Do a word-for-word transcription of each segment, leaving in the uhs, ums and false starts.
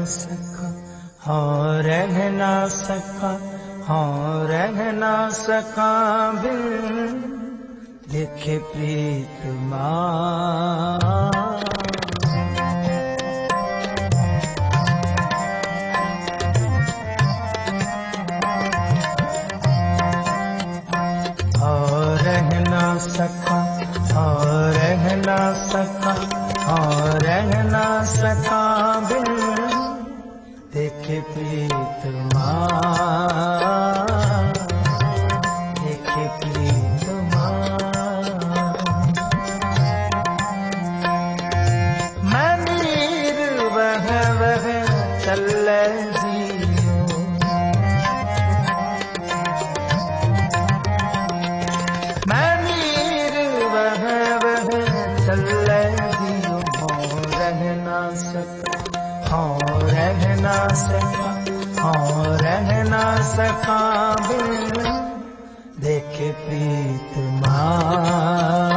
सका, हाँ रह ना सका, हाँ रह ना सका बिन लिखे प्रीत माँ। सका, हाँ रह ना सका, हाँ रह ना सका बिन देखे प्रीत माँ, देखे प्रीत माँ। मैं नीर वह वह चले जियो, मैं चले जियो, हाँ रह ना सका, हाँ रह ना सका, हाँ रह ना सका बिन देखे प्रीत माँ,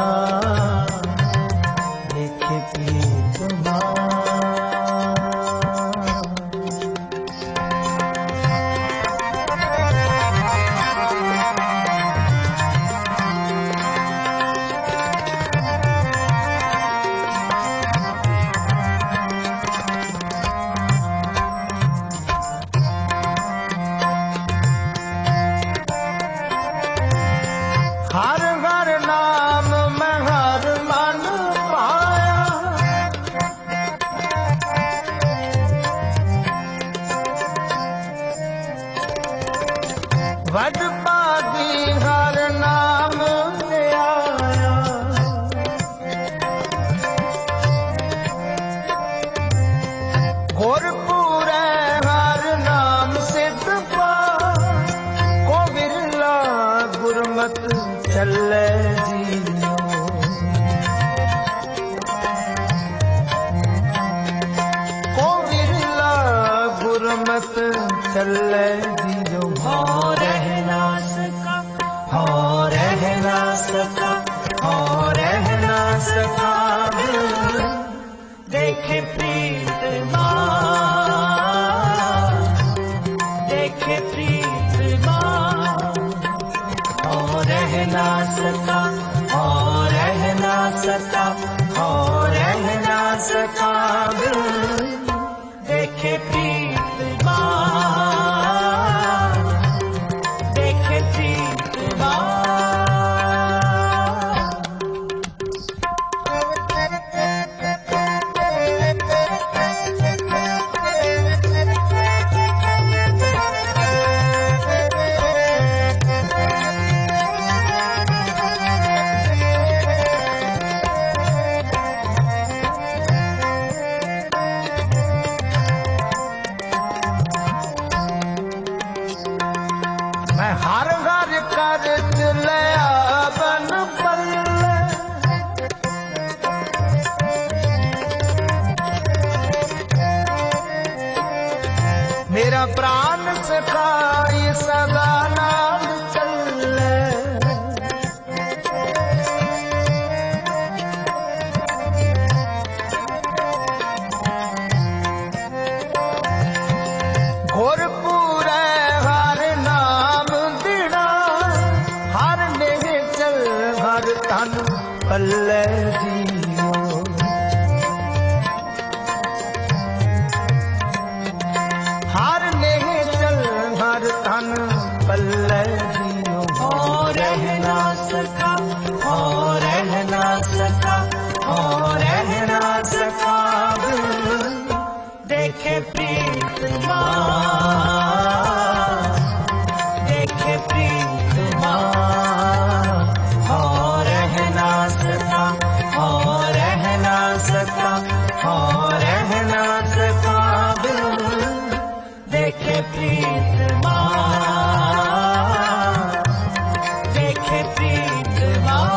देखे प्रीत माँ। हर हर नाम में हर मन पाया, वड पागी हर नाम ले आया। गुरपुर हर नाम सिद्ध पा, को बिरला गुरमत चले जियो, को बिरला गुरमत चले जियो, हाँ रह ना सका, हाँ रह ना सका, हाँ रह ना सका देखे प्रीत माँ, देखे प्रीत माँ। हाँ रह ना सका, हाँ रह ना सका, हाँ रह ना सका देखे प्रीत माँ, देखे प्रीत माँ। मैं हर घर कर चलया बन पल्ले, मेरा प्राण सखाई सदा नाम चले। गुरपुर हर नाम दिना, हर नेह चल हर तन पल्ले जियो, हर नेह चल हर तन पल्ले जियो, हाँ रह ना सका, हाँ रह ना सका, हाँ रह ना सका देखे प्रीत माँ, देखे प्रीत माँ। हाँ रह ना सका, हाँ रह ना सका, हाँ रह ना सका देखे प्रीत माँ, देखे प्रीत माँ।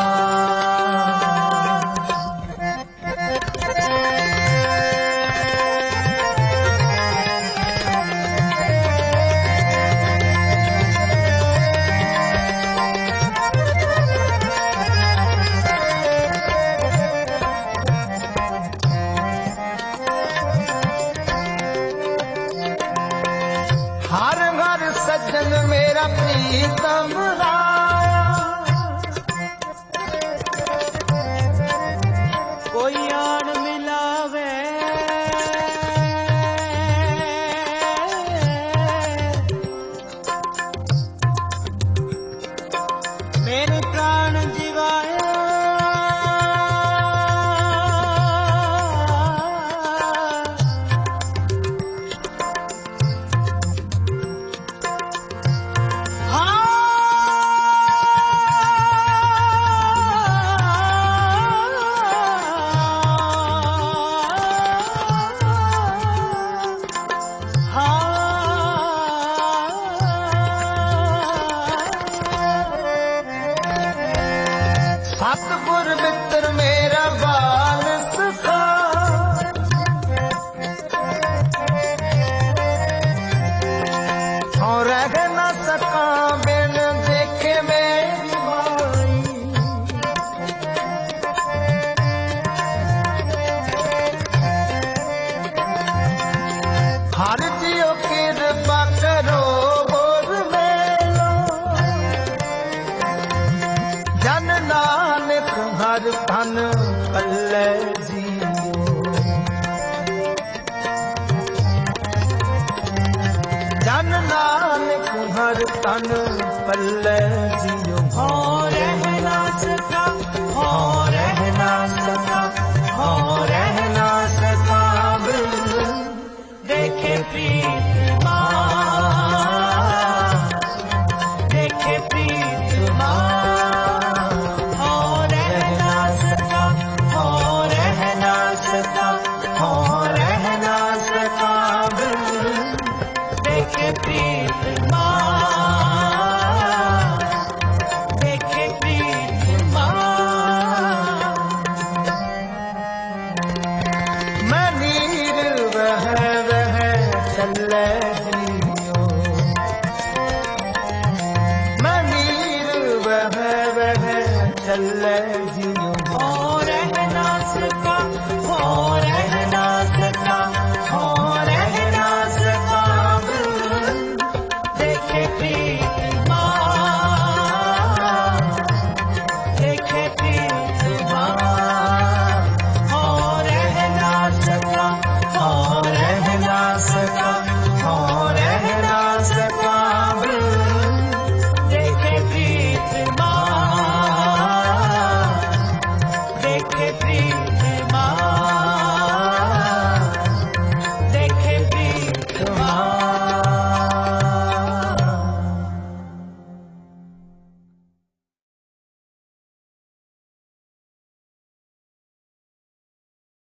प्रीतम राया, कोई आन मिलावे मेरे प्राण जीवाया। सतगुर मित्र मेरा बाल सखा, और रह न सका बिन देखे मेरी माई। हर जियो कृपा करो बोल मेलो, जन नानक हर धन कल्ले जियो। जन नानक हर धन कल्ले जियो। हो रहना सका, हो रहना सका, हो रहना सका देखे प्रीत माँ, देखे प्रीत माँ। देखे प्रीत माँ, देखे प्रीत माँ। मैं नीर वह वह चले जियो, मैं नीर वह वह चले